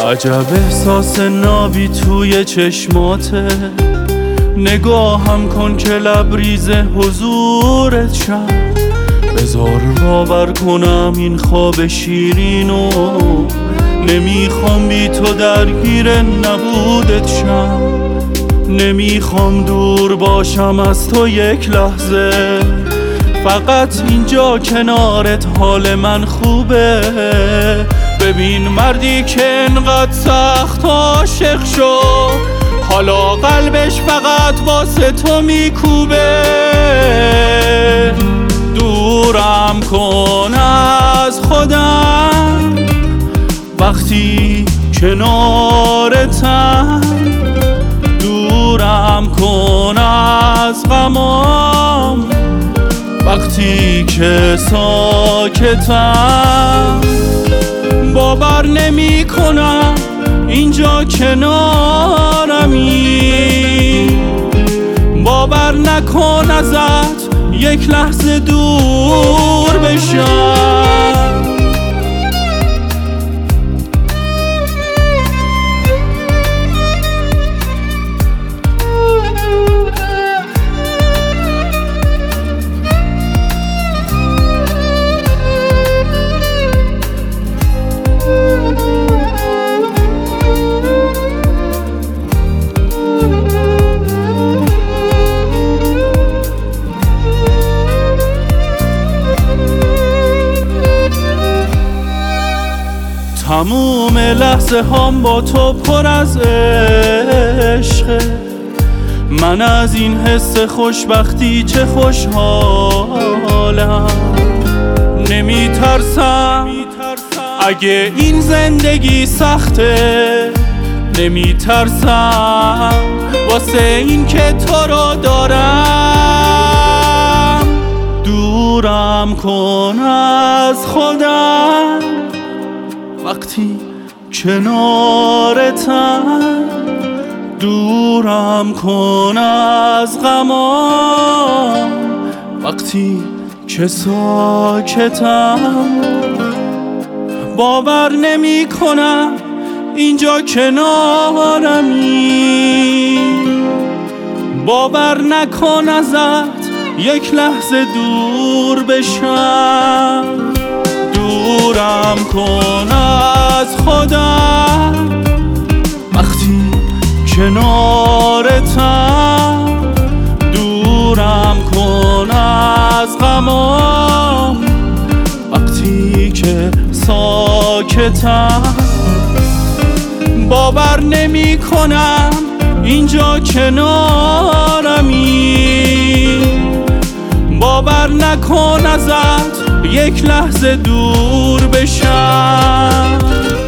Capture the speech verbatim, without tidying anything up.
عجب احساس نابی توی چشماته، نگاهم کن که لبریز حضورت شم. بذار باور کنم این خواب شیرینو، نمیخوام بی تو درگیر نبودت شم. نمیخوام دور باشم از تو یک لحظه، فقط اینجا کنارت حال من خوبه. ببین مردی که انقدر سخت عاشق شد، حالا قلبش فقط واسه تو میکوبه. دورم کن از خودم وقتی کنارتم، دورم کن از غمام وقتی که ساکتم. باور نمی کنم اینجا کنارمی، باور نکن ازت یک لحظه دور بشم. تموم لحظه هم با تو پر از عشقه، من از این حس خوشبختی چه خوشحالم. نمی ترسم اگه این زندگی سخته، نمی ترسم واسه این که تو رو دارم. دورم کن از خودم وقتی کنارتم، دورم کن از غمام وقتی که ساکتم. باور نمی کنم اینجا کنارمی، باور نکن ازت یک لحظه دور بشم. دورم کن از خودم وقتی کنارتم، دورم کن از غمام وقتی که ساکتم. باور نمی کنم اینجا کنارمی، باور نکن ازت یک لحظه دور بشم.